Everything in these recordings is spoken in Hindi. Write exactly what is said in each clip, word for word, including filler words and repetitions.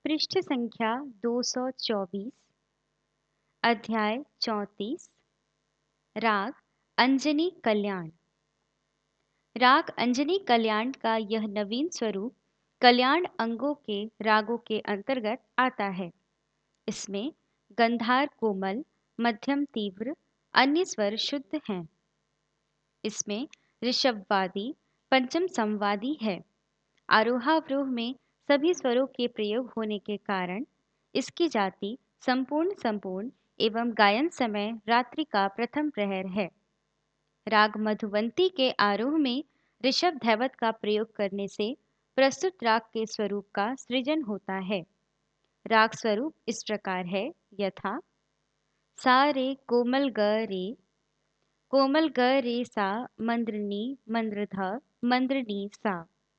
पृष्ठ संख्या दो सौ चौबीस। अध्याय चौंतीस। राग अंजनी कल्याण। राग अंजनी कल्याण का यह नवीन स्वरूप कल्याण अंगों के रागों के अंतर्गत आता है। इसमें गंधार कोमल, मध्यम तीव्र, अन्य स्वर शुद्ध हैं। इसमें ऋषभवादी, पंचम संवादी है। आरोहावरोह में सभी स्वरों के प्रयोग होने के कारण इसकी जाति संपूर्ण संपूर्ण एवं गायन समय रात्रि का प्रथम प्रहर है। राग मधुवंती के आरोह में ऋषभ धैवत का प्रयोग करने से प्रस्तुत राग के स्वरूप का सृजन होता है। राग स्वरूप इस प्रकार है यथा सा रे कोमल ग रे, कोमल ग रे सा मंद्रनी मंद्रध मंद्रनी सा,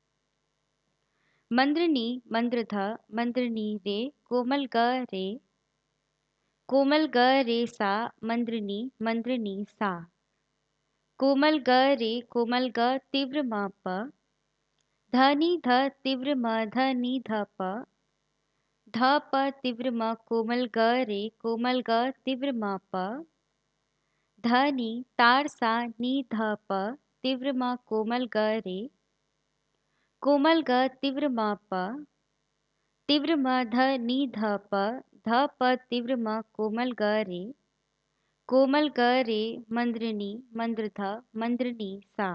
मंद्रनी मंद्रध मंद्रनी रे कोमल ग रे, कोमल ग रे सा मंद्रनी मंद्रनी सा, कोमल ग रे कोमल ग तीव्र म प, धनी ध तीव्र म धनी ध प, ध प तीव्र म कोमल ग रे कोमल ग तीव्र म प, धनी तार सा नी ध प तीव्र म कोमल ग रे, कोमल ग तीव्र म प, तीव्र म ध नी ध प, ध प तीव्र म कोमल ग रे, कोमल ग रे मंद्रनी मंद्रध मंद्रनी सा।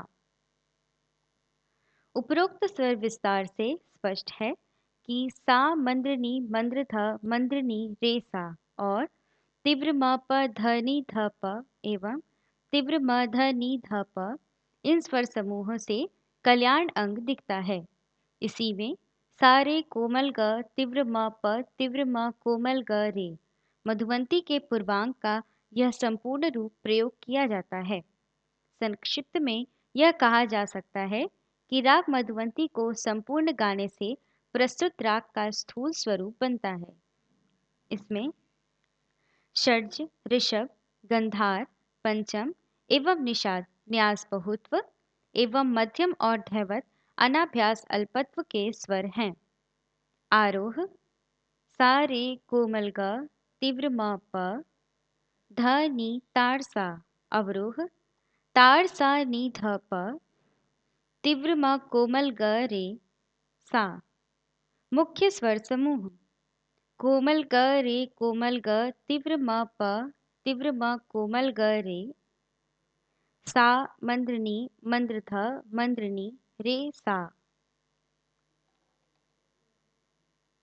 उपरोक्त स्वर विस्तार से स्पष्ट है कि सा मंद्रनी मंद्रध मंद्रनी रे सा और तीव्र म प ध नी ध प एवं तीव्र म ध नी ध प इन स्वर समूहों से कल्याण अंग दिखता है। इसी में सारे कोमल ग तीव्र म प तीव्र म कोमल ग रे मधुवंती के पूर्वांग का यह संपूर्ण रूप प्रयोग किया जाता है। संक्षिप्त में यह कहा जा सकता है कि राग मधुवंती को संपूर्ण गाने से प्रस्तुत राग का स्थूल स्वरूप बनता है। इसमें षड्ज, ऋषभ, गंधार, पंचम एवं निषाद न्यास बहुत्व एवं मध्यम और धैवत अनाभ्यास अल्पत्व के स्वर हैं। आरोह सा रे कोमल ग तीव्र म प, ध नी ताड़ सा। अवरोह ताड़ सा नी ध प, तीव्र म कोमल ग रे सा। मुख्य स्वर समूह कोमल ग रे कोमल ग तीव्र म प तीव्र म कोमल ग रे, सा मंद्रनी मंद्रध मंद्रनी रे सा।